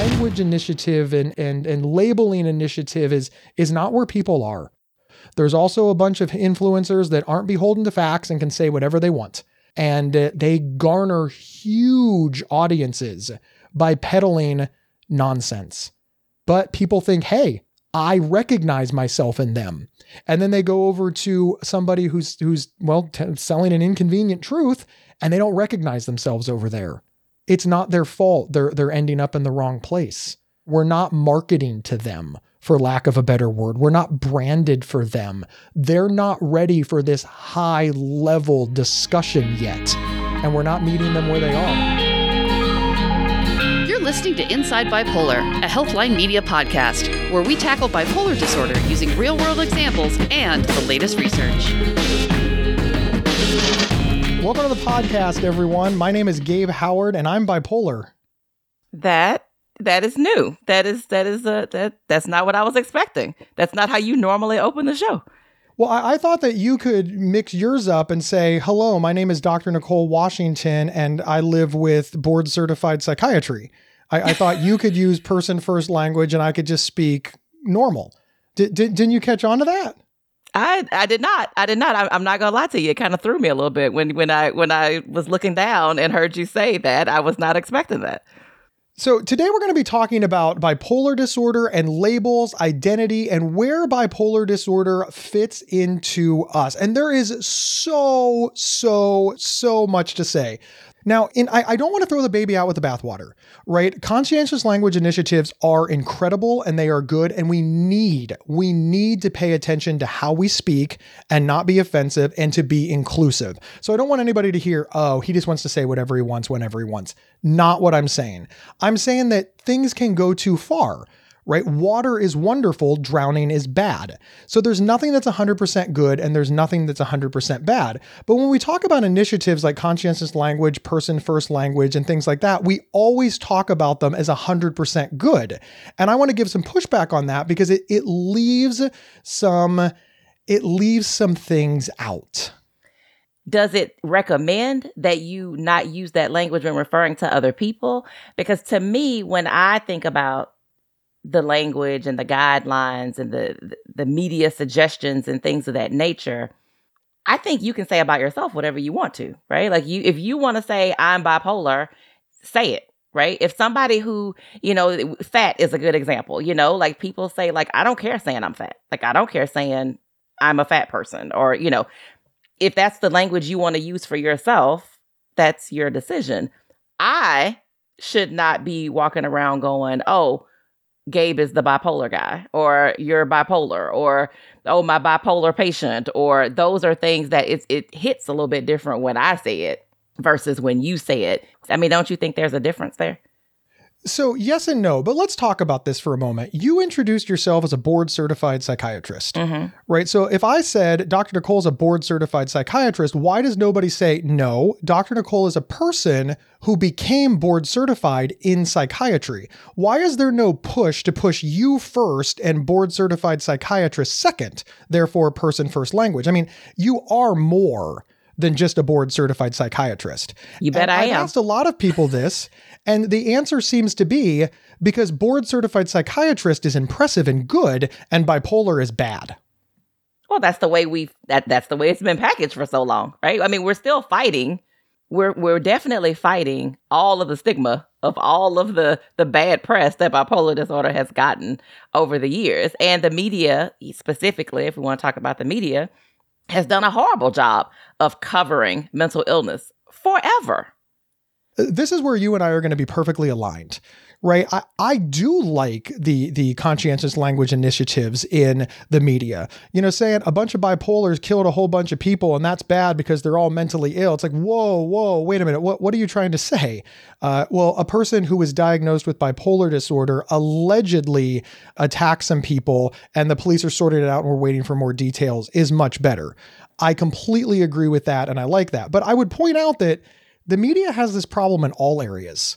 language initiative and labeling initiative is not where people are. There's also a bunch of influencers that aren't beholden to facts and can say whatever they want. And they garner huge audiences by peddling nonsense. But people think, hey, I recognize myself in them. And then they go over to somebody who's selling an inconvenient truth, and they don't recognize themselves over there. It's not their fault. They're ending up in the wrong place. We're not marketing to them, for lack of a better word. We're not branded for them. They're not ready for this high level discussion yet. And we're not meeting them where they are. You're listening to Inside Bipolar, a Healthline Media podcast, where we tackle bipolar disorder using real-world examples and the latest research. Welcome to the podcast, everyone. My name is Gabe Howard, and I'm bipolar. That is new. That's not what I was expecting. That's not how you normally open the show. Well, I thought that you could mix yours up and say, hello, my name is Dr. Nicole Washington, and I live with board certified psychiatry. I thought you could use person first language and I could just speak normal. Didn't you catch on to that? I did not. I'm not gonna lie to you. It kind of threw me a little bit when I was looking down and heard you say that. I was not expecting that. So today we're going to be talking about bipolar disorder and labels, identity, and where bipolar disorder fits into us. And there is so much to say. Now, I don't want to throw the baby out with the bathwater, right? Conscientious language initiatives are incredible and they are good, and we need to pay attention to how we speak and not be offensive and to be inclusive. So I don't want anybody to hear, oh, he just wants to say whatever he wants, whenever he wants. Not what I'm saying. I'm saying that things can go too far. Right? Water is wonderful, drowning is bad. So there's nothing that's 100% good and there's nothing that's 100% bad. But when we talk about initiatives like conscientious language, person first language, and things like that, we always talk about them as 100% good. And I want to give some pushback on that because it leaves some things out. Does it recommend that you not use that language when referring to other people? Because to me, when I think about the language and the guidelines and the media suggestions and things of that nature, I think you can say about yourself whatever you want to, right? Like if you want to say I'm bipolar, say it, right? If somebody who, fat is a good example, like people say like, I don't care saying I'm fat. Like, I don't care saying I'm a fat person, or, if that's the language you want to use for yourself, that's your decision. I should not be walking around going, oh, Gabe is the bipolar guy, or you're bipolar, or, oh, my bipolar patient, or those are things that it hits a little bit different when I say it versus when you say it. I mean, don't you think there's a difference there? So yes and no, but let's talk about this for a moment. You introduced yourself as a board certified psychiatrist, right? So if I said Dr. Nicole's a board certified psychiatrist, why does nobody say, no, Dr. Nicole is a person who became board certified in psychiatry? Why is there no push to push you first and board certified psychiatrist second, therefore person first language? I mean, you are more than just a board certified psychiatrist. You bet I am. I've asked a lot of people this, and the answer seems to be because board certified psychiatrist is impressive and good and bipolar is bad. Well, that's the way that's the way it's been packaged for so long, right? I mean, we're still fighting. We're definitely fighting all of the stigma of all of the bad press that bipolar disorder has gotten over the years. And the media, specifically, if we want to talk about the media, has done a horrible job of covering mental illness forever. This is where you and I are going to be perfectly aligned, right? I do like the conscientious language initiatives in the media, saying a bunch of bipolars killed a whole bunch of people and that's bad because they're all mentally ill. It's like, whoa, wait a minute. What are you trying to say? Well, a person who was diagnosed with bipolar disorder allegedly attacked some people and the police are sorting it out and we're waiting for more details is much better. I completely agree with that and I like that. But I would point out that the media has this problem in all areas.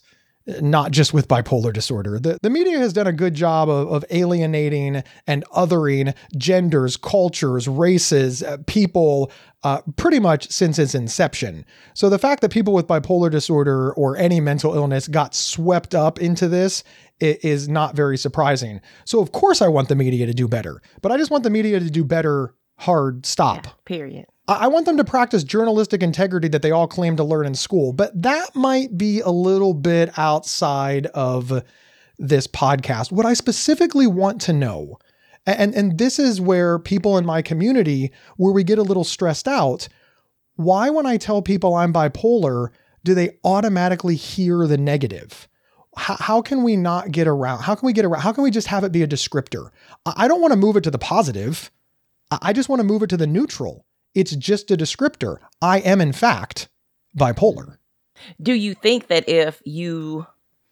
not just with bipolar disorder. The media has done a good job of alienating and othering genders, cultures, races, people, pretty much since its inception. So the fact that people with bipolar disorder or any mental illness got swept up into this is not very surprising. So of course I want the media to do better, but I just want the media to do better, hard stop. Yeah, period. I want them to practice journalistic integrity that they all claim to learn in school, but that might be a little bit outside of this podcast. What I specifically want to know, and this is where people in my community, where we get a little stressed out, why when I tell people I'm bipolar, do they automatically hear the negative? How can we not get around? How can we get around? How can we just have it be a descriptor? I don't want to move it to the positive. I just want to move it to the neutral. It's just a descriptor. I am, in fact, bipolar. Do you think that if you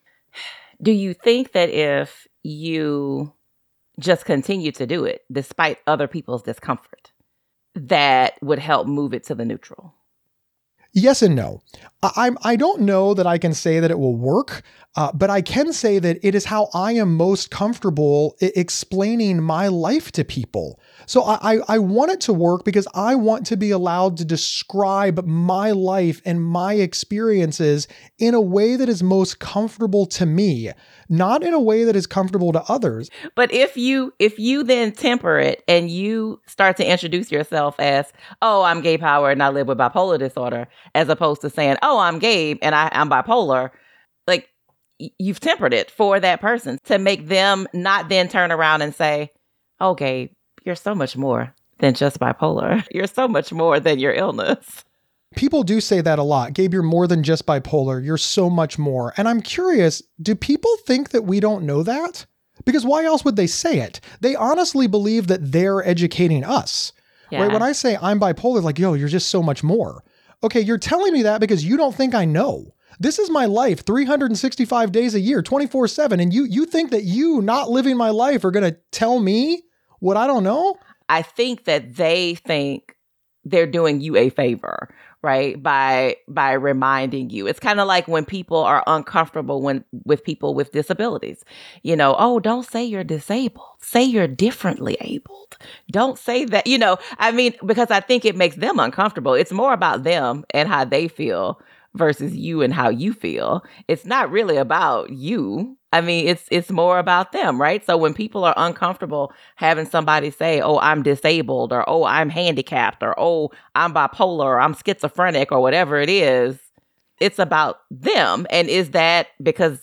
just continue to do it despite other people's discomfort, that would help move it to the neutral? Yes and no. I don't know that I can say that it will work, but I can say that it is how I am most comfortable explaining my life to people. So I want it to work because I want to be allowed to describe my life and my experiences in a way that is most comfortable to me, not in a way that is comfortable to others. But if you then temper it and you start to introduce yourself as, oh, I'm Gabe Howard and I live with bipolar disorder, as opposed to saying, oh, I'm Gabe and I'm bipolar, like you've tempered it for that person to make them not then turn around and say, oh, Gabe, you're so much more than just bipolar. You're so much more than your illness. People do say that a lot. Gabe, you're more than just bipolar. You're so much more. And I'm curious, do people think that we don't know that? Because why else would they say it? They honestly believe that they're educating us. Yeah. Right? When I say I'm bipolar, like, yo, you're just so much more. Okay, you're telling me that because you don't think I know. This is my life 365 days a year, 24/7. And you think that you not living my life are going to tell me what I don't know? I think that they think they're doing you a favor, right? By reminding you. It's kind of like when people are uncomfortable with people with disabilities. You know, oh, don't say you're disabled. Say you're differently abled. Don't say that, I mean, because I think it makes them uncomfortable. It's more about them and how they feel versus you and how you feel. It's not really about you. I mean, it's more about them, right? So when people are uncomfortable having somebody say, oh, I'm disabled, or oh, I'm handicapped, or oh, I'm bipolar, or I'm schizophrenic, or whatever it is, it's about them. And is that because,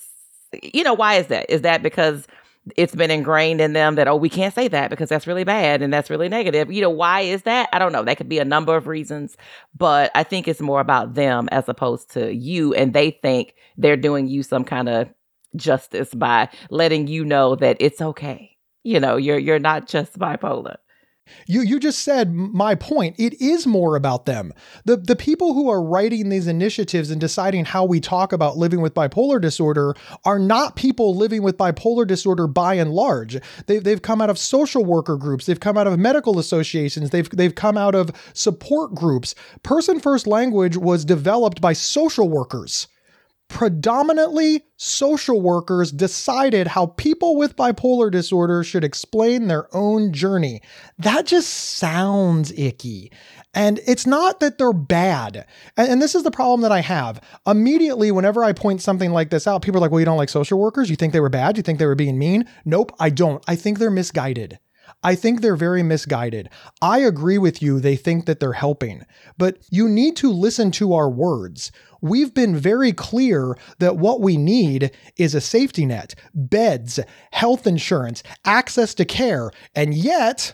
why is that? Is that because it's been ingrained in them that, oh, we can't say that because that's really bad and that's really negative? Why is that? I don't know. That could be a number of reasons, but I think it's more about them as opposed to you. And they think they're doing you some kind of justice by letting you know that it's okay. You're not just bipolar. You just said my point. It is more about them. The people who are writing these initiatives and deciding how we talk about living with bipolar disorder are not people living with bipolar disorder by and large. They've come out of social worker groups. They've come out of medical associations. They've come out of support groups. Person First Language was developed by social workers. Predominantly social workers decided how people with bipolar disorder should explain their own journey. That just sounds icky. And it's not that they're bad. And this is the problem that I have. Immediately, whenever I point something like this out, people are like, well, you don't like social workers? You think they were bad? You think they were being mean? Nope, I don't. I think they're misguided. I think they're very misguided. I agree with you. They think that they're helping, but you need to listen to our words. We've been very clear that what we need is a safety net, beds, health insurance, access to care, and yet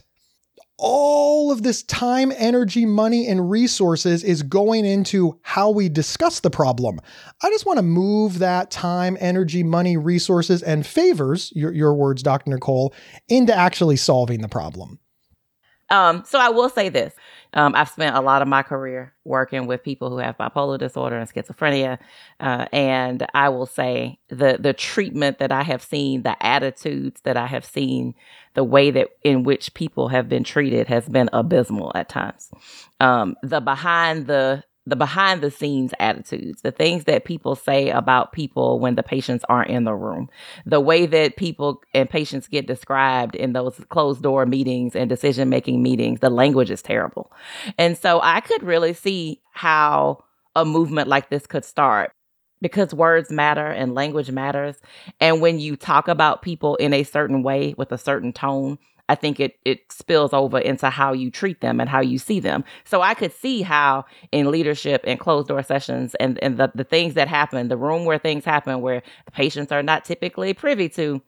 all of this time, energy, money, and resources is going into how we discuss the problem. I just want to move that time, energy, money, resources, and favors, your words, Dr. Nicole, into actually solving the problem. So I will say this. I've spent a lot of my career working with people who have bipolar disorder and schizophrenia. And I will say the treatment that I have seen, the attitudes that I have seen, the way that in which people have been treated has been abysmal at times. The behind the the behind the scenes attitudes, the things that people say about people when the patients aren't in the room, the way that people and patients get described in those closed door meetings and decision making meetings, the language is terrible. And so I could really see how a movement like this could start, because words matter and language matters. And when you talk about people in a certain way with a certain tone, I think it spills over into how you treat them and how you see them. So I could see how in leadership and closed door sessions and the things that happen, the room where things happen, where the patients are not typically privy to,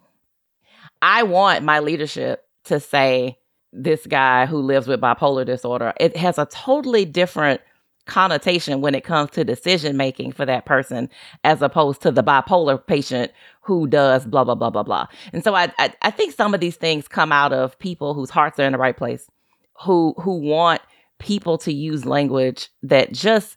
I want my leadership to say, this guy who lives with bipolar disorder, it has a totally different connotation when it comes to decision making for that person, as opposed to the bipolar patient who does blah, blah, blah, blah, blah. And so I think some of these things come out of people whose hearts are in the right place, who want people to use language that just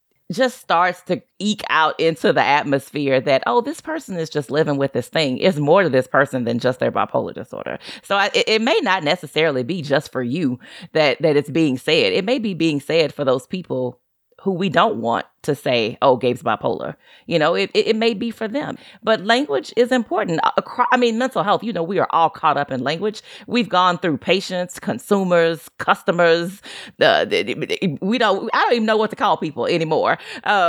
starts to eke out into the atmosphere that, oh, this person is just living with this thing. It's more to this person than just their bipolar disorder. So it may not necessarily be just for you that it's being said. It may be being said for those people who we don't want to say, oh, Gabe's bipolar. It may be for them. But language is important. Mental health, we are all caught up in language. We've gone through patients, consumers, customers. I don't even know what to call people anymore.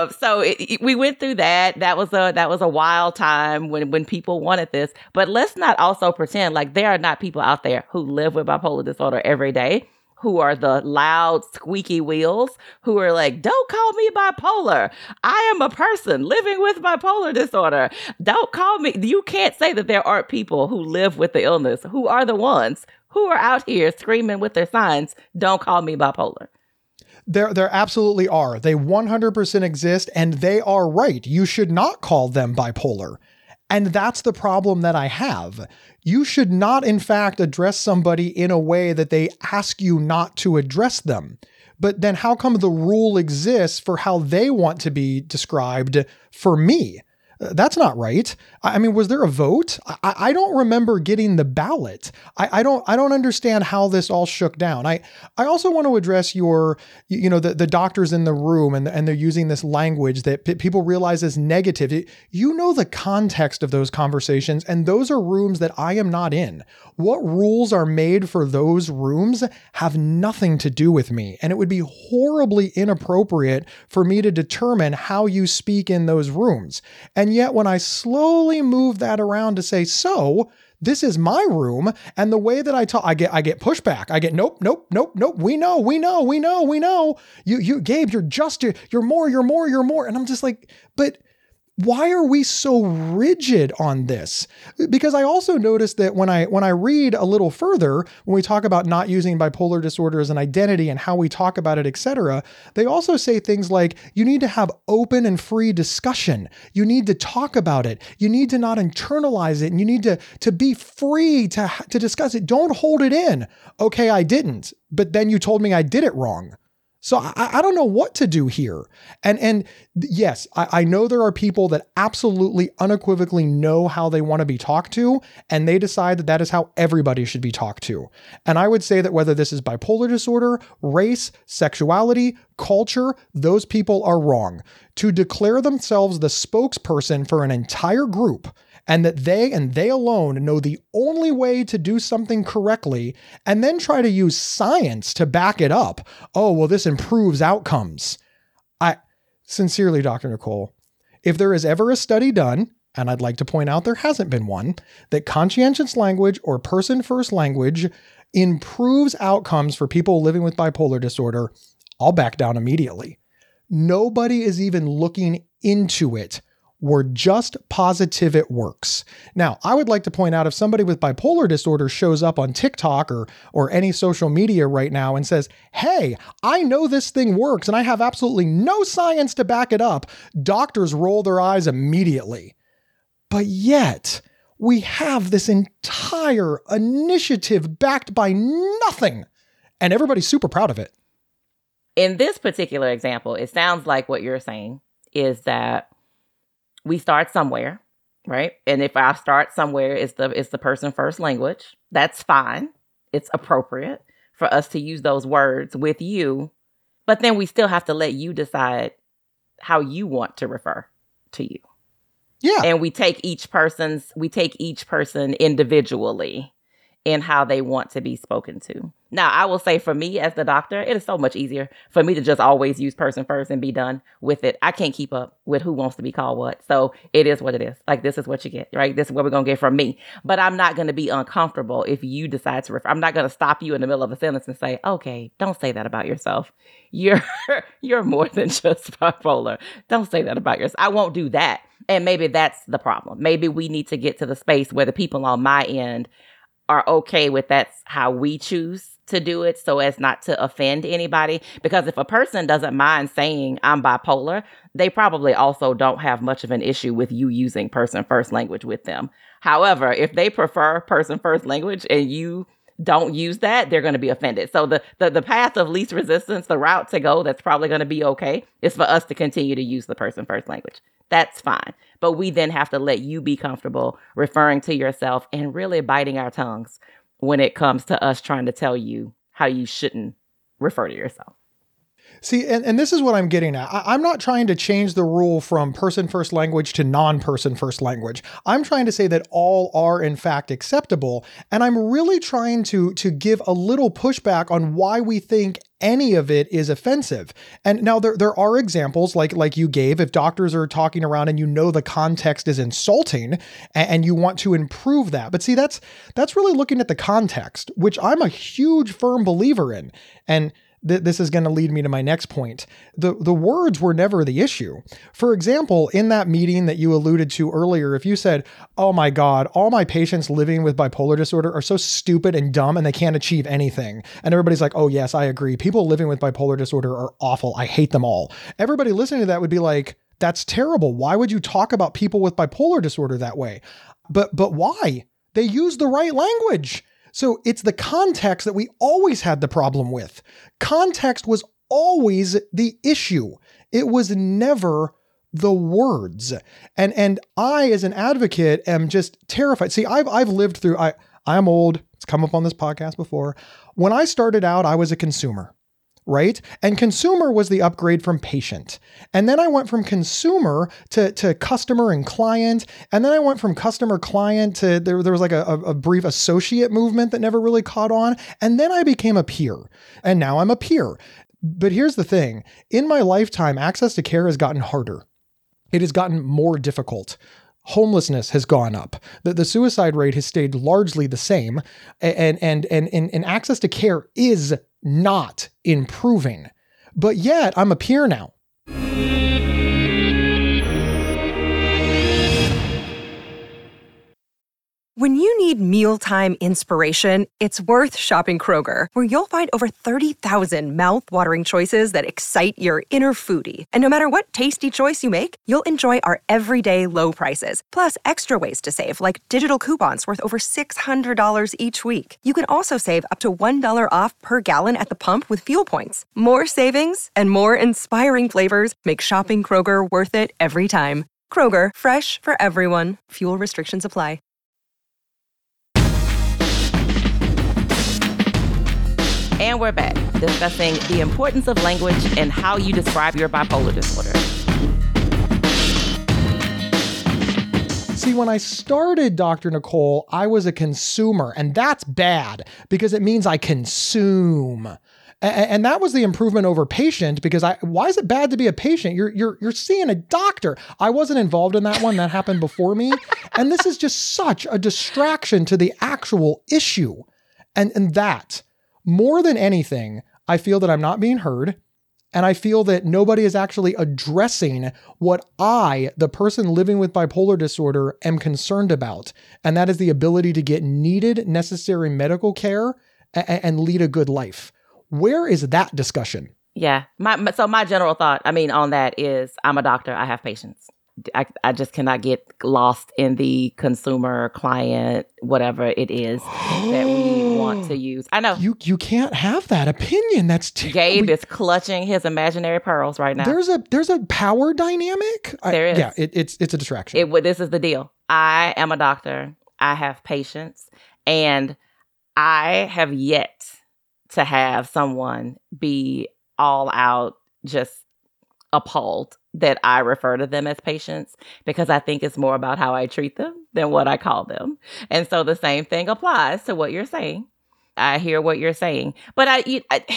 We went through that. That was a wild time when people wanted this. But let's not also pretend like there are not people out there who live with bipolar disorder every day, who are the loud, squeaky wheels, who are like, don't call me bipolar. I am a person living with bipolar disorder. Don't call me. You can't say that there aren't people who live with the illness, who are the ones who are out here screaming with their signs, don't call me bipolar. There absolutely are. They 100% exist, and they are right. You should not call them bipolar. And that's the problem that I have. You should not, in fact, address somebody in a way that they ask you not to address them. But then how come the rule exists for how they want to be described for me? That's not right. Was there a vote? I don't remember getting the ballot. I don't understand how this all shook down. I also want to address the doctors in the room and they're using this language that people realize is negative. The context of those conversations, and those are rooms that I am not in. What rules are made for those rooms have nothing to do with me. And it would be horribly inappropriate for me to determine how you speak in those rooms. And yet when I slowly move that around to say, so this is my room, and the way that I talk, I get pushback. I get, nope. We know. You, Gabe, you're more. And I'm just like, but why are we so rigid on this? Because I also noticed that when I read a little further, when we talk about not using bipolar disorder as an identity and how we talk about it, etc., they also say things like, you need to have open and free discussion. You need to talk about it. You need to not internalize it. And you need to be free to discuss it. Don't hold it in. Okay, I didn't, but then you told me I did it wrong. So I don't know what to do here. And yes, I know there are people that absolutely unequivocally know how they want to be talked to, and they decide that is how everybody should be talked to. And I would say that whether this is bipolar disorder, race, sexuality, culture, those people are wrong. To declare themselves the spokesperson for an entire group, and that they and they alone know the only way to do something correctly, and then try to use science to back it up. Oh, well, this improves outcomes. Sincerely, Dr. Nicole, if there is ever a study done, and I'd like to point out there hasn't been one, that conscientious language or person-first language improves outcomes for people living with bipolar disorder, I'll back down immediately. Nobody is even looking into it. We're just positive it works. Now, I would like to point out, if somebody with bipolar disorder shows up on TikTok or any social media right now and says, hey, I know this thing works and I have absolutely no science to back it up, doctors roll their eyes immediately. But yet, we have this entire initiative backed by nothing, and everybody's super proud of it. In this particular example, it sounds like what you're saying is that we start somewhere, right? And if our start somewhere is the person first language, that's fine. It's appropriate for us to use those words with you But then we still have to let you decide how you want to refer to you. Yeah. And we take each person individually in how they want to be spoken to. Now, I will say for me as the doctor, it is so much easier for me to just always use person first and be done with it. I can't keep up with who wants to be called what. So it is what it is. Like, this is what you get, right? This is what we're going to get from me. But I'm not going to be uncomfortable if you decide to refer. I'm not going to stop you in the middle of a sentence and say, okay, don't say that about yourself. You're more than just bipolar. Don't say that about yourself. I won't do that. And maybe that's the problem. Maybe we need to get to the space where the people on my end are okay with that's how we choose to do it so as not to offend anybody. Because if a person doesn't mind saying I'm bipolar, they probably also don't have much of an issue with you using person first language with them. However, if they prefer person first language and you don't use that, they're going to be offended. So the path of least resistance, the route to go that's probably going to be okay, is for us to continue to use the person first language. That's fine. But we then have to let you be comfortable referring to yourself and really biting our tongues when it comes to us trying to tell you how you shouldn't refer to yourself. See, and this is what I'm getting at. I'm not trying to change the rule from person first language to non-person first language. I'm trying to say that all are in fact acceptable. And I'm really trying to give a little pushback on why we think any of it is offensive. And now there are examples like you gave, if doctors are talking around and you know the context is insulting and you want to improve that. But see, that's really looking at the context, which I'm a huge firm believer in. And this is going to lead me to my next point. The words were never the issue. For example, in that meeting that you alluded to earlier, if you said, oh my God, all my patients living with bipolar disorder are so stupid and dumb and they can't achieve anything. And everybody's like, oh yes, I agree. People living with bipolar disorder are awful. I hate them all. Everybody listening to that would be like, that's terrible. Why would you talk about people with bipolar disorder that way? But why? They use the right language. So it's the context that we always had the problem with. Context was always the issue. It was never the words. And I, as an advocate, am just terrified. See, I've lived through, I'm old. It's come up on this podcast before. When I started out, I was a consumer, right? And consumer was the upgrade from patient. And then I went from consumer to customer and client. And then I went from customer client to, there was like a brief associate movement that never really caught on. And then I became a peer. And now I'm a peer. But here's the thing. In my lifetime, access to care has gotten harder. It has gotten more difficult. Homelessness has gone up. The suicide rate has stayed largely the same. And access to care is not improving. But yet I'm a peer now. When you need mealtime inspiration, it's worth shopping Kroger, where you'll find over 30,000 mouth-watering choices that excite your inner foodie. And no matter what tasty choice you make, you'll enjoy our everyday low prices, plus extra ways to save, like digital coupons worth over $600 each week. You can also save up to $1 off per gallon at the pump with fuel points. More savings and more inspiring flavors make shopping Kroger worth it every time. Kroger, fresh for everyone. Fuel restrictions apply. And we're back discussing the importance of language and how you describe your bipolar disorder. See, when I started Dr. Nicole, I was a consumer, and that's bad because it means I consume. And that was the improvement over patient, because why is it bad to be a patient? You're seeing a doctor. I wasn't involved in that one. That happened before me. And this is just such a distraction to the actual issue. And that, more than anything, I feel that I'm not being heard, and I feel that nobody is actually addressing what I, the person living with bipolar disorder, am concerned about, and that is the ability to get needed, necessary medical care and lead a good life. Where is that discussion? Yeah. So my general thought, on that is, I'm a doctor. I have patients. I just cannot get lost in the consumer, client, whatever it is that we want to use. I know. You can't have that opinion. That's Gabe is clutching his imaginary pearls right now. There's a power dynamic. There is. Yeah, it's a distraction. This is the deal. I am a doctor. I have patients, and I have yet to have someone be all out just appalled that I refer to them as patients, because I think it's more about how I treat them than what I call them. And so the same thing applies to what you're saying. I hear what you're saying, but I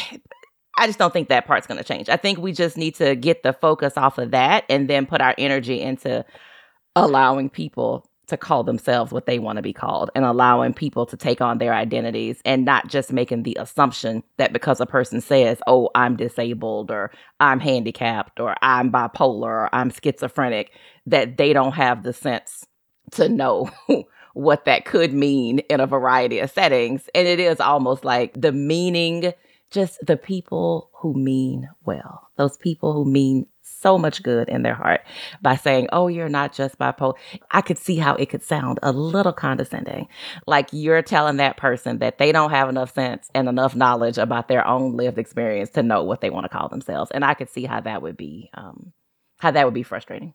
just don't think that part's going to change. I think we just need to get the focus off of that and then put our energy into allowing people to call themselves what they want to be called, and allowing people to take on their identities, and not just making the assumption that because a person says, oh, I'm disabled, or I'm handicapped, or I'm bipolar, or I'm schizophrenic, that they don't have the sense to know what that could mean in a variety of settings. And it is almost like the meaning, just the people who mean well, those people who mean so much good in their heart by saying, oh, you're not just bipolar. I could see how it could sound a little condescending. Like you're telling that person that they don't have enough sense and enough knowledge about their own lived experience to know what they want to call themselves. And I could see how that would be frustrating.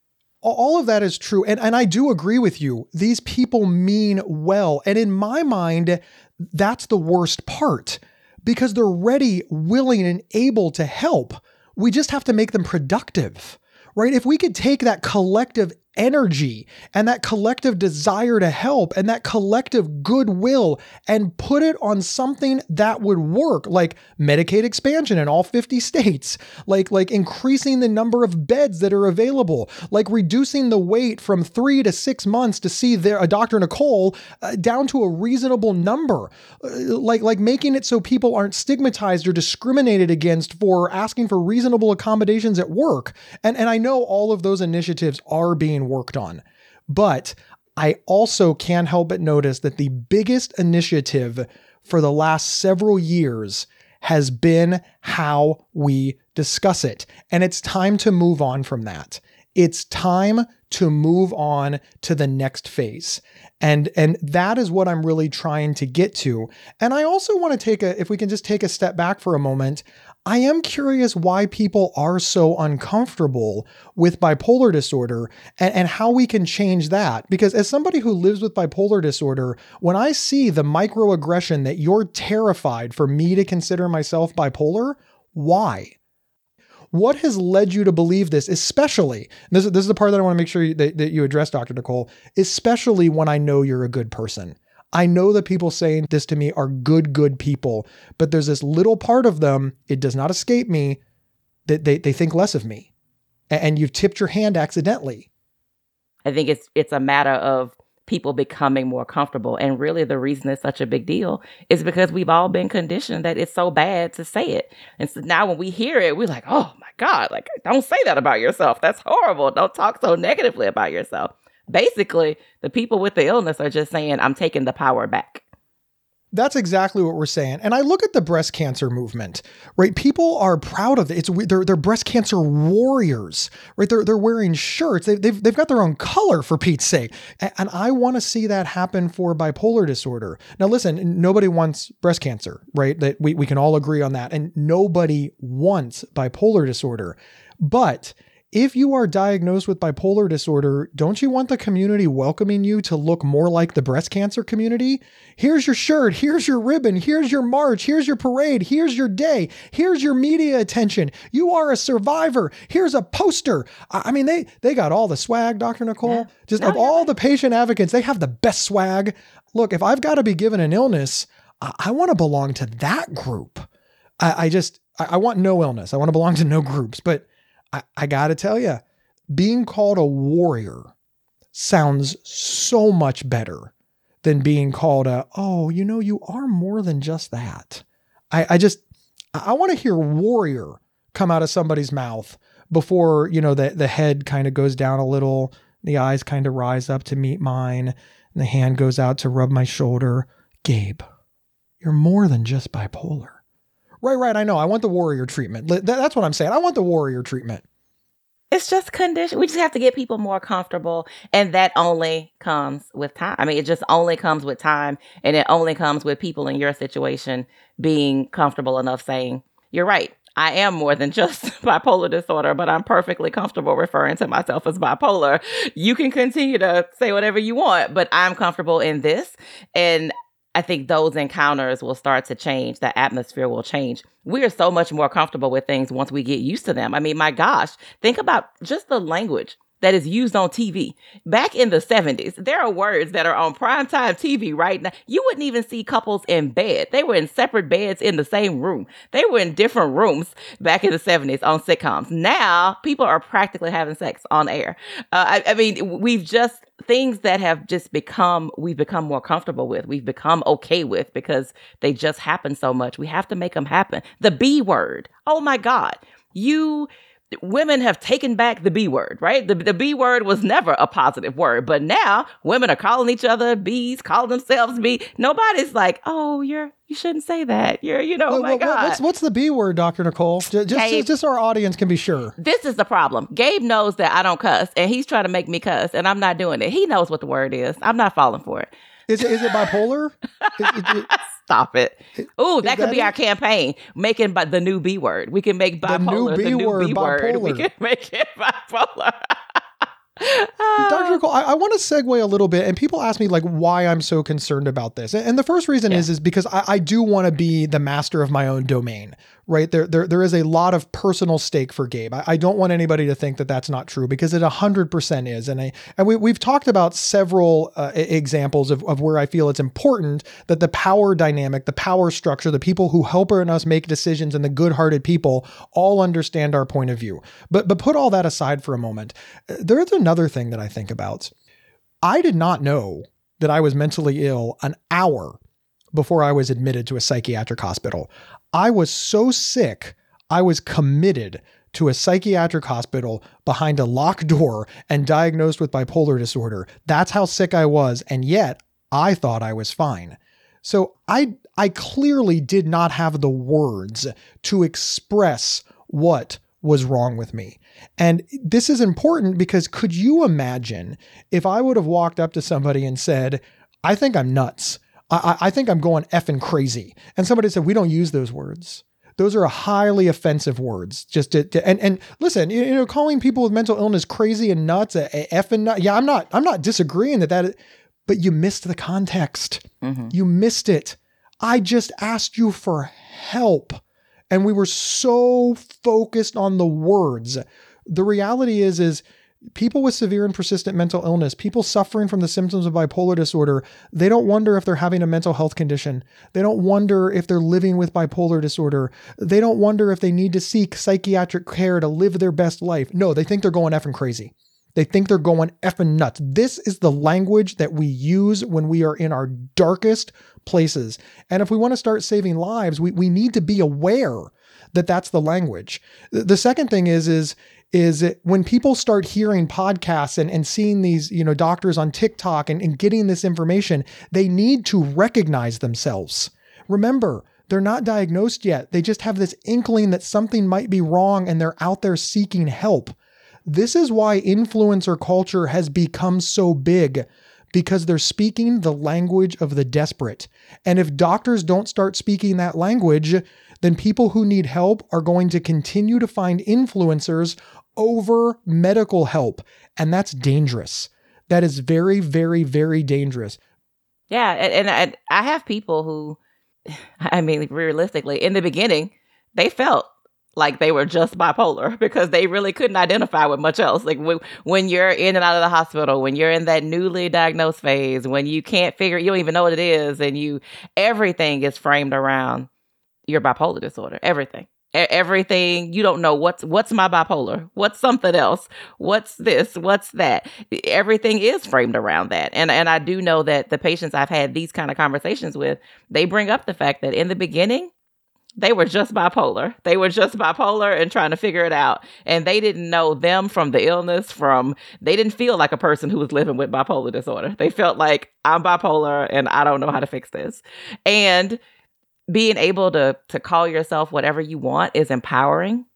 All of that is true. And I do agree with you. These people mean well. And in my mind, that's the worst part, because they're ready, willing, and able to help. We just have to make them productive, right? If we could take that collective energy and that collective desire to help and that collective goodwill and put it on something that would work, like Medicaid expansion in all 50 states, like increasing the number of beds that are available, like reducing the wait from 3 to 6 months to see a Dr. Nicole down to a reasonable number, like making it so people aren't stigmatized or discriminated against for asking for reasonable accommodations at work. And I know all of those initiatives are being worked on. But I also can't help but notice that the biggest initiative for the last several years has been how we discuss it. And it's time to move on from that. It's time to move on to the next phase. And that is what I'm really trying to get to. And I also want to if we can just take a step back for a moment, I am curious why people are so uncomfortable with bipolar disorder and how we can change that. Because as somebody who lives with bipolar disorder, when I see the microaggression that you're terrified for me to consider myself bipolar, why? What has led you to believe this, especially, this is the part that I want to make sure that you address, Dr. Nicole, especially when I know you're a good person. I know that people saying this to me are good people, but there's this little part of them, it does not escape me, that they think less of me. And you've tipped your hand accidentally. I think it's a matter of people becoming more comfortable. And really the reason it's such a big deal is because we've all been conditioned that it's so bad to say it. And so now when we hear it, we're like, oh my God, like, don't say that about yourself. That's horrible. Don't talk so negatively about yourself. Basically, the people with the illness are just saying, I'm taking the power back. That's exactly what we're saying. And I look at the breast cancer movement, right? People are proud of it. They're breast cancer warriors, right? They're wearing shirts. They've got their own color, for Pete's sake. And I want to see that happen for bipolar disorder. Now, listen, nobody wants breast cancer, right? That we can all agree on that. And nobody wants bipolar disorder. But if you are diagnosed with bipolar disorder, don't you want the community welcoming you to look more like the breast cancer community? Here's your shirt, here's your ribbon, here's your march, here's your parade, here's your day, here's your media attention. You are a survivor. Here's a poster. I mean, they got all the swag, Dr. Nicole. Yeah. All the patient advocates, they have the best swag. Look, if I've got to be given an illness, I want to belong to that group. I want no illness. I want to belong to no groups, but I got to tell you, being called a warrior sounds so much better than being called you are more than just that. I want to hear warrior come out of somebody's mouth before, the head kind of goes down a little, the eyes kind of rise up to meet mine, and the hand goes out to rub my shoulder. Gabe, you're more than just bipolar. Right. I know. I want the warrior treatment. That's what I'm saying. I want the warrior treatment. It's just condition. We just have to get people more comfortable. And that only comes with time. I mean, it just only comes with time. And it only comes with people in your situation being comfortable enough saying, you're right. I am more than just bipolar disorder, but I'm perfectly comfortable referring to myself as bipolar. You can continue to say whatever you want, but I'm comfortable in this. And I think those encounters will start to change. The atmosphere will change. We are so much more comfortable with things once we get used to them. I mean, my gosh, think about just the language that is used on TV. Back in the 70s, there are words that are on primetime TV right now. You wouldn't even see couples in bed. They were in separate beds in the same room. They were in different rooms back in the 70s on sitcoms. Now, people are practically having sex on air. I mean, things that have just we've become more comfortable with, we've become okay with because they just happen so much. We have to make them happen. The B word. Oh my God. Women have taken back the B word, right? The B word was never a positive word, but now women are calling each other B's, calling themselves B. Nobody's like, oh, you shouldn't say that. Oh my God. What's the B word, Dr. Nicole? Just so our audience can be sure. This is the problem. Gabe knows that I don't cuss, and he's trying to make me cuss, and I'm not doing it. He knows what the word is. I'm not falling for it. Is it bipolar? Stop it. Ooh, that could be our campaign. Making the new B word. We can make bipolar the new B word. We can make it bipolar. Dr. Nicole, I want to segue a little bit, and people ask me like why I'm so concerned about this. And the first reason is because I do want to be the master of my own domain, right? There is a lot of personal stake for Gabe. I don't want anybody to think that that's not true, because it 100% is. And we've talked about several examples of where I feel it's important that the power dynamic, the power structure, the people who help us make decisions, and the good-hearted people all understand our point of view. But put all that aside for a moment. There's another thing that I think about. I did not know that I was mentally ill an hour before I was admitted to a psychiatric hospital. I was so sick, I was committed to a psychiatric hospital behind a locked door and diagnosed with bipolar disorder. That's how sick I was, and yet I thought I was fine. So I clearly did not have the words to express what was wrong with me. And this is important because could you imagine if I would have walked up to somebody and said, I think I'm nuts. I think I'm going effing crazy. And somebody said, we don't use those words. Those are highly offensive words. And listen, calling people with mental illness crazy and nuts, effing nut. Yeah, I'm not disagreeing that, but you missed the context. Mm-hmm. You missed it. I just asked you for help. And we were so focused on the words. The reality is people with severe and persistent mental illness, people suffering from the symptoms of bipolar disorder, they don't wonder if they're having a mental health condition. They don't wonder if they're living with bipolar disorder. They don't wonder if they need to seek psychiatric care to live their best life. No, they think they're going effing crazy. They think they're going effing nuts. This is the language that we use when we are in our darkest places. And if we want to start saving lives, we need to be aware that that's the language. The second thing is when people start hearing podcasts and seeing these, doctors on TikTok and getting this information, they need to recognize themselves. Remember, they're not diagnosed yet. They just have this inkling that something might be wrong and they're out there seeking help. This is why influencer culture has become so big, because they're speaking the language of the desperate. And if doctors don't start speaking that language, then people who need help are going to continue to find influencers over medical help. And that's dangerous. That is very, very, very dangerous. Yeah. And I have people who, realistically, in the beginning, they felt like they were just bipolar because they really couldn't identify with much else. Like when you're in and out of the hospital, when you're in that newly diagnosed phase, when you can't you don't even know what it is, and everything is framed around your bipolar disorder. Everything, you don't know what's my bipolar, what's something else, what's this, what's that. Everything is framed around that. And I do know that the patients I've had these kind of conversations with, they bring up the fact that in the beginning, they were just bipolar. They were just bipolar and trying to figure it out. And they didn't know them from the illness, they didn't feel like a person who was living with bipolar disorder. They felt like, I'm bipolar and I don't know how to fix this. And being able to call yourself whatever you want is empowering.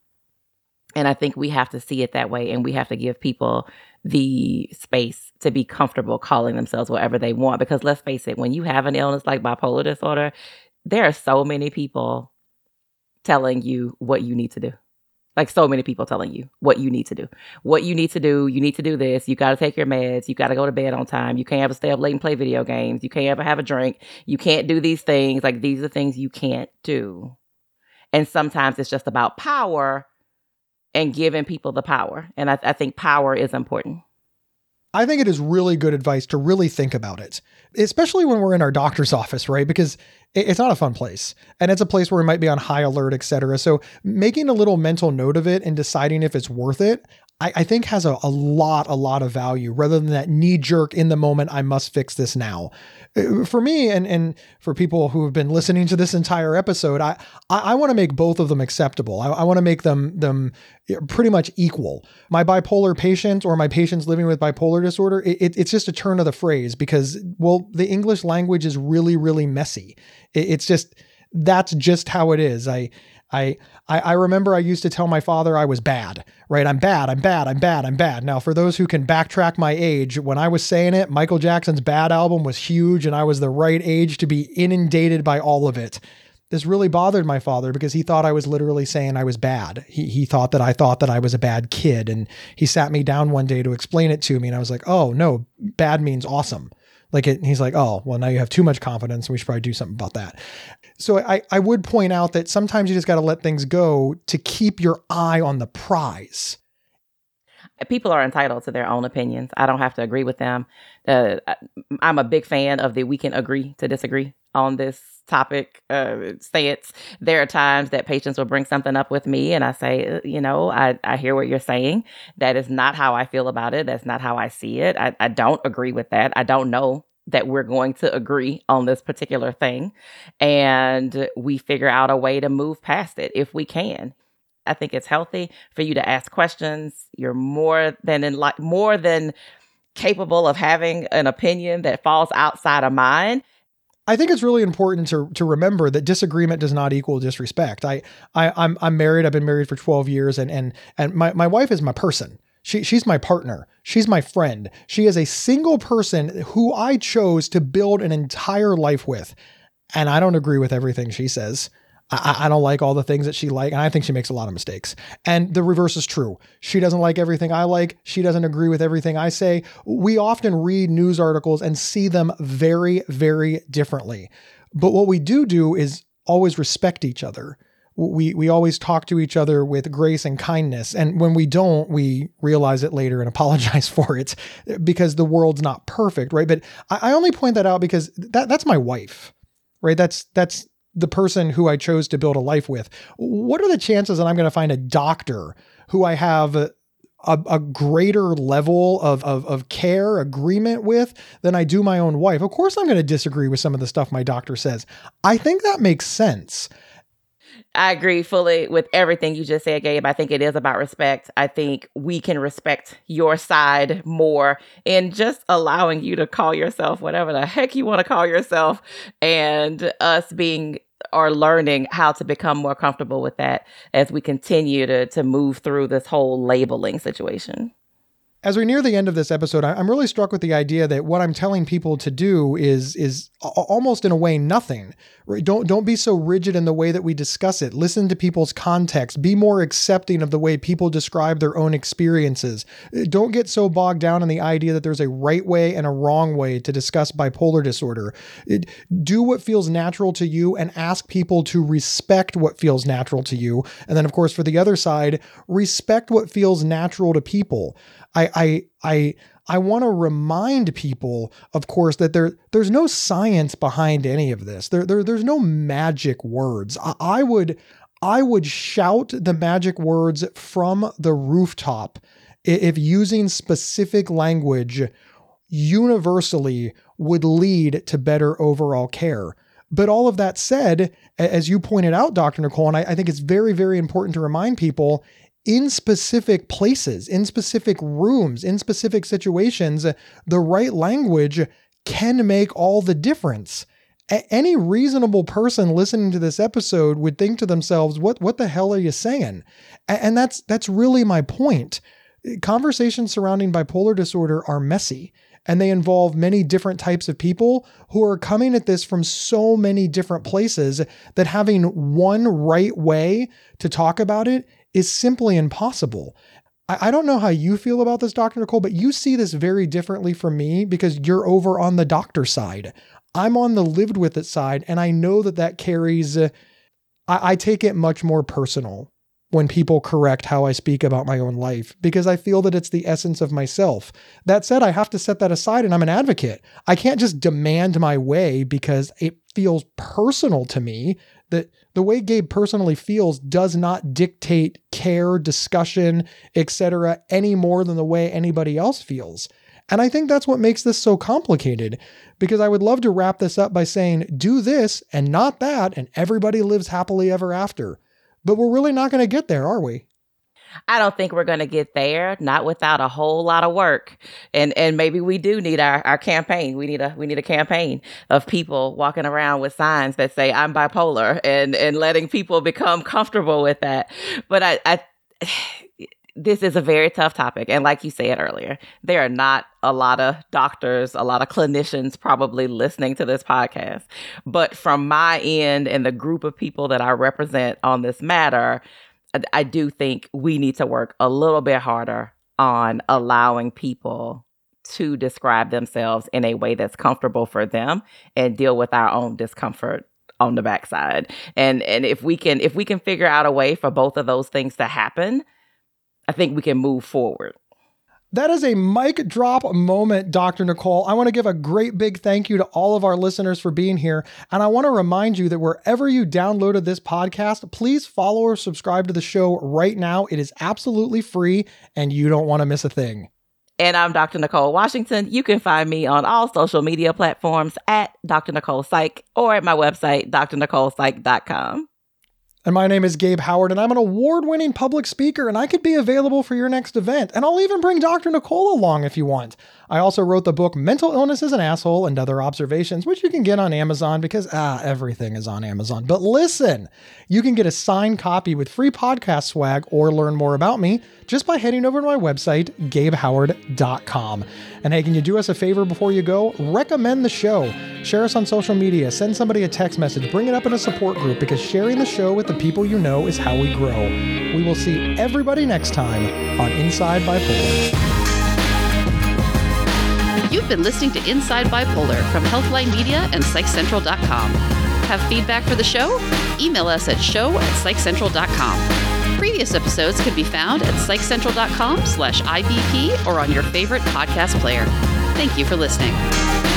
And I think we have to see it that way. And we have to give people the space to be comfortable calling themselves whatever they want. Because let's face it, when you have an illness like bipolar disorder, there are so many people telling you what you need to do. Like so many people telling you what you need to do. What you need to do, you need to do this. You got to take your meds. You got to go to bed on time. You can't ever stay up late and play video games. You can't ever have a drink. You can't do these things. Like these are things you can't do. And sometimes it's just about power and giving people the power. And I think power is important. I think it is really good advice to really think about it, especially when we're in our doctor's office, right? Because it's not a fun place and it's a place where we might be on high alert, et cetera. So making a little mental note of it and deciding if it's worth it, I think has a lot of value rather than that knee jerk in the moment, I must fix this now. For me and for people who have been listening to this entire episode, I want to make both of them acceptable. I want to make them pretty much equal. My bipolar patient or my patients living with bipolar disorder, it's just a turn of the phrase because, well, the English language is really, really messy. It's just, that's just how it is. I remember I used to tell my father I was bad, right? I'm bad. Now, for those who can backtrack my age, when I was saying it, Michael Jackson's Bad album was huge and I was the right age to be inundated by all of it. This really bothered my father because he thought I was literally saying I was bad. He thought that I was a bad kid. And he sat me down one day to explain it to me. And I was like, oh no, bad means awesome. He's like, oh, well, now you have too much confidence and we should probably do something about that. So I would point out that sometimes you just got to let things go to keep your eye on the prize. People are entitled to their own opinions. I don't have to agree with them. I'm a big fan of the we can agree to disagree on this topic stance. There are times that patients will bring something up with me and I say, I hear what you're saying. That is not how I feel about it. That's not how I see it. I don't agree with that. I don't know that we're going to agree on this particular thing. And we figure out a way to move past it if we can. I think it's healthy for you to ask questions. You're more than capable of having an opinion that falls outside of mine. I think it's really important to remember that disagreement does not equal disrespect. I'm married. I've been married for 12 years and my wife is my person. She's my partner. She's my friend. She is a single person who I chose to build an entire life with. And I don't agree with everything she says. I don't like all the things that she likes, and I think she makes a lot of mistakes. And the reverse is true. She doesn't like everything I like. She doesn't agree with everything I say. We often read news articles and see them very, very differently. But what we do is always respect each other. We always talk to each other with grace and kindness. And when we don't, we realize it later and apologize for it because the world's not perfect, right? But I only point that out because that's my wife, right? That's the person who I chose to build a life with. What are the chances that I'm going to find a doctor who I have a greater level of care, agreement with than I do my own wife? Of course, I'm going to disagree with some of the stuff my doctor says. I think that makes sense. I agree fully with everything you just said, Gabe. I think it is about respect. I think we can respect your side more in just allowing you to call yourself whatever the heck you want to call yourself, and us being or learning how to become more comfortable with that as we continue to move through this whole labeling situation. As we near the end of this episode, I'm really struck with the idea that what I'm telling people to do is almost in a way nothing. Don't be so rigid in the way that we discuss it. Listen to people's context. Be more accepting of the way people describe their own experiences. Don't get so bogged down in the idea that there's a right way and a wrong way to discuss bipolar disorder. Do what feels natural to you and ask people to respect what feels natural to you. And then, of course, for the other side, respect what feels natural to people. I want to remind people, of course, that there's no science behind any of this. There's no magic words. I would shout the magic words from the rooftop if using specific language universally would lead to better overall care. But all of that said, as you pointed out, Dr. Nicole, and I think it's very, very important to remind people, in specific places, in specific rooms, in specific situations, the right language can make all the difference. Any reasonable person listening to this episode would think to themselves, what the hell are you saying? And that's really my point. Conversations surrounding bipolar disorder are messy, and they involve many different types of people who are coming at this from so many different places that having one right way to talk about it is simply impossible. I don't know how you feel about this, Dr. Nicole, but you see this very differently from me because you're over on the doctor side. I'm on the lived with it side, and I know that carries, I take it much more personal when people correct how I speak about my own life, because I feel that it's the essence of myself. That said, I have to set that aside, and I'm an advocate. I can't just demand my way because it feels personal to me. That the way Gabe personally feels does not dictate care, discussion, etc., any more than the way anybody else feels. And I think that's what makes this so complicated, because I would love to wrap this up by saying, do this and not that, and everybody lives happily ever after. But we're really not going to get there, are we? I don't think we're going to get there, not without a whole lot of work. And maybe we do need our campaign. We need a campaign of people walking around with signs that say I'm bipolar and letting people become comfortable with that. But this is a very tough topic. And like you said earlier, there are not a lot of doctors, a lot of clinicians probably listening to this podcast. But from my end and the group of people that I represent on this matter, I do think we need to work a little bit harder on allowing people to describe themselves in a way that's comfortable for them and deal with our own discomfort on the backside. And if we can figure out a way for both of those things to happen, I think we can move forward. That is a mic drop moment, Dr. Nicole. I want to give a great big thank you to all of our listeners for being here. And I want to remind you that wherever you downloaded this podcast, please follow or subscribe to the show right now. It is absolutely free and you don't want to miss a thing. And I'm Dr. Nicole Washington. You can find me on all social media platforms at Dr. Nicole Psych or at my website, drnicolepsych.com. And my name is Gabe Howard, and I'm an award-winning public speaker, and I could be available for your next event. And I'll even bring Dr. Nicole along if you want. I also wrote the book Mental Illness is an Asshole and Other Observations, which you can get on Amazon because everything is on Amazon. But listen, you can get a signed copy with free podcast swag or learn more about me just by heading over to my website, gabehoward.com. And hey, can you do us a favor before you go? Recommend the show. Share us on social media. Send somebody a text message. Bring it up in a support group, because sharing the show with the people you know is how we grow. We will see everybody next time on Inside Bipolar. You've been listening to Inside Bipolar from Healthline Media and PsychCentral.com. Have feedback for the show? Email us at show@PsychCentral.com. Previous episodes can be found at PsychCentral.com/IBP or on your favorite podcast player. Thank you for listening.